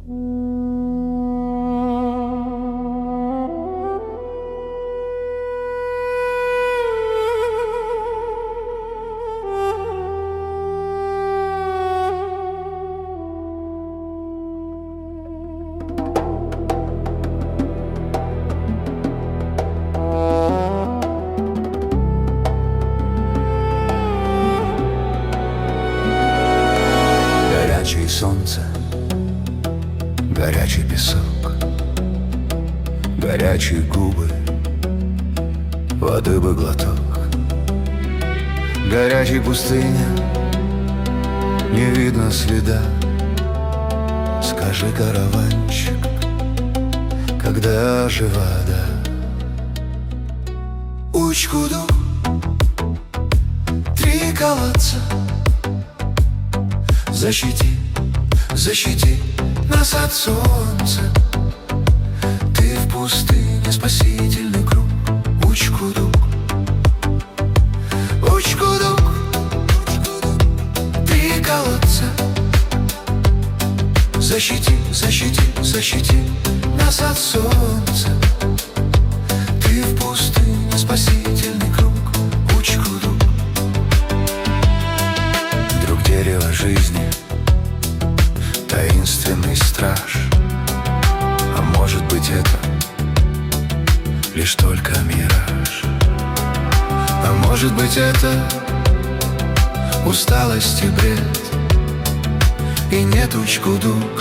Горячее солнце, горячий песок, горячие губы, воды бы глоток. Горячей пустыня, не видно следа. Скажи, караванщик, когда же вода? Учкуду, 3 колодца. Защити, защити нас от солнца. Ты в пустыне, спасительный круг. Учкудук, учкудук, 3 колодца. Защити, защити, защити нас от солнца. Ты в пустыне, спасительный круг. Учкудук, друг дерева жизни, таинственный страж. А может быть, это лишь только мираж? А может быть, это усталость и бред? И нет учкудука,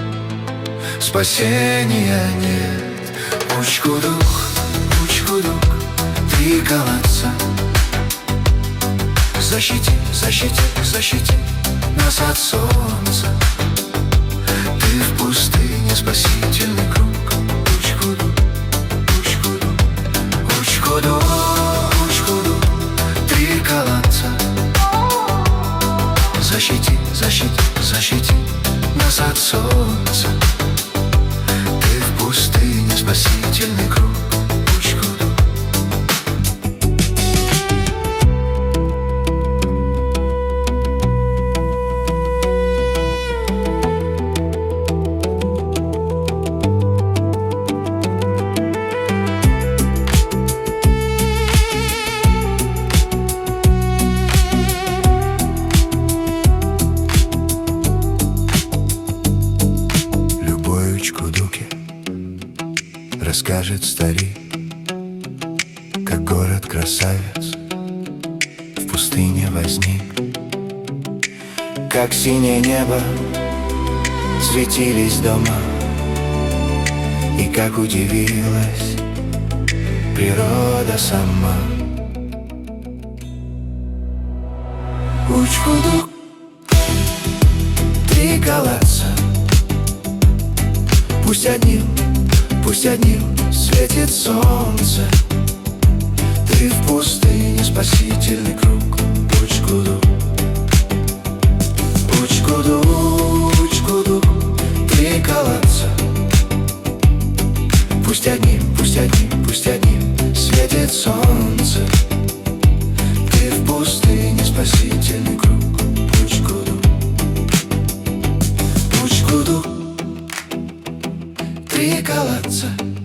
спасения нет. Учкудук, учкудук, 3 колодца. Защити, защити, защити нас от солнца. Ты в пустыне, спасительный круг. Учкудук, учкудук, учкудук, учкудук, 3 колодца. Защити, защити, защити нас от солнца. Ты в пустыне, спасительный круг. Учкудук. Учкудуке расскажет старик, как город-красавец в пустыне возник. Как синее небо светились дома, и как удивилась природа сама. Учкудук, 3 колодца. Пусть одним светит солнце. Ты в пустыне, спасительный круг. Учкудук, учкудук, учкудук, 3 колодца. Пусть одним светит солнце. Ты в пустыне, спасительный круг. Учкудук, учкудук, 3 колодца.